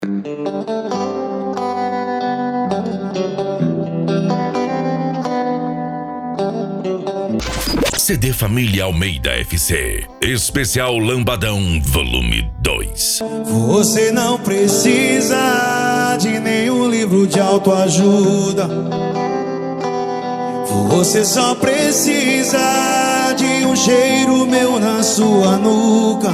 CD Família Almeida FC, especial Lambadão Volume 2. Você não precisa de nenhum livro de autoajuda. Você só precisa de um cheiro meu na sua nuca.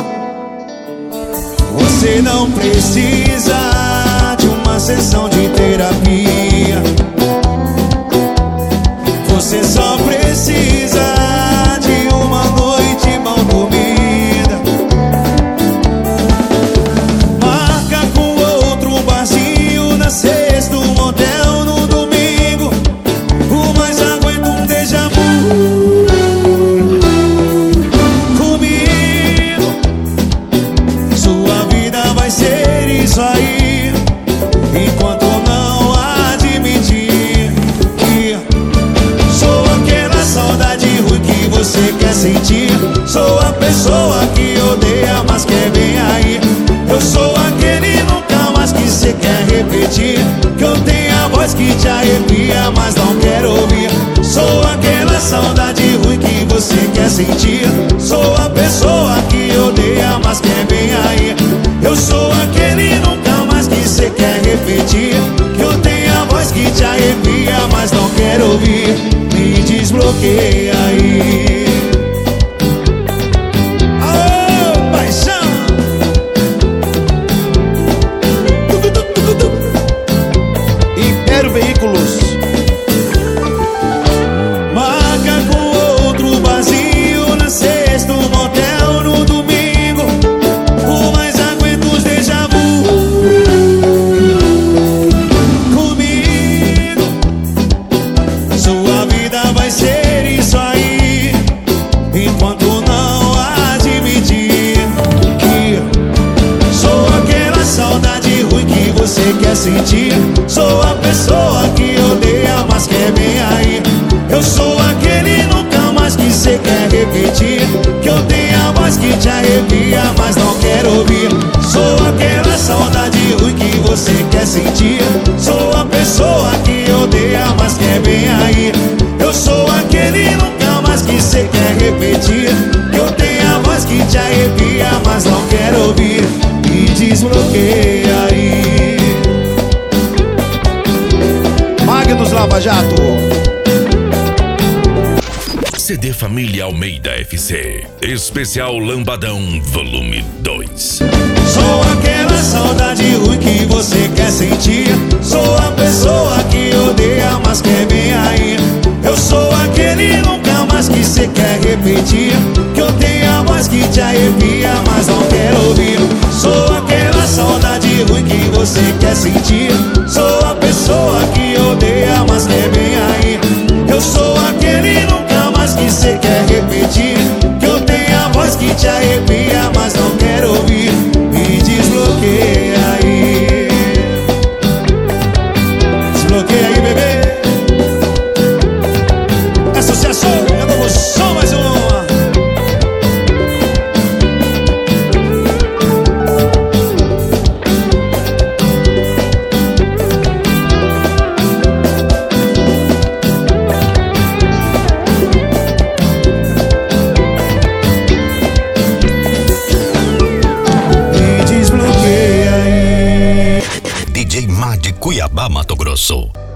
Você não precisa de uma sessão de terapia. Você só precisa de uma noite mal dormida. Marca com outro barzinho na sexta, um motel no domingo. O mais aguenta um déjà vu comigo. Sua vida vai ser isso aí, enquanto não admitir que sou aquela saudade ruim que você quer sentir. Sou a pessoa que odeia, mas quer bem aí. Eu sou aquele nunca mais que você quer repetir, que eu tenho a voz que te arrepia, mas não quero ouvir. Sou aquela saudade ruim que você quer sentir. Sou a pessoa que odeia, mas quer bem aí. Eu sou aquele nunca mais que você quer repetir, que eu tenho a voz que te arrepia, mas não quero ouvir. Me desbloqueia aí. Aô, paixão! Império Veículos. Marca com outro barzinho na sexta, um motel no domingo. O mais aguenta os déjà vu comigo. Sua vida vai ser isso aí, enquanto não admitir que sou aquela saudade ruim que você quer sentir. Sou a pessoa que odeia, mas quer bem aí. Eu sou aquele nunca mais que você quer repetir, que eu tenho a voz que te arrepia, mas não quero ouvir. Sou aquela saudade ruim que você quer sentir. Sou a pessoa que odeia, mas quer bem aí. Eu sou aquele nunca mais que você quer repetir, que eu tenho a voz que te arrepia, mas não quero ouvir. Me desbloqueia aí. Magnus Lava Jato. CD Família Almeida FC, especial Lambadão Volume 2. Sou aquela saudade ruim que você quer sentir. Sou a pessoa que odeia, mas quer bem aí. Eu sou aquele nunca mais que você quer repetir, que eu tenho a voz que te arrepia, mas não quero ouvir. Sou aquela saudade ruim que você quer sentir. Sou a pessoa que odeia, mas quer bem aí. Eu sou aquele nunca mais que você quer repetir, que eu tenho a voz que te arrepia, mas não quero ouvir. Me desbloqueia aí. Desbloqueia aí, bebê. É sucesso, é novo som, mais uma. DJ Mad Cuiabá, Mato Grosso.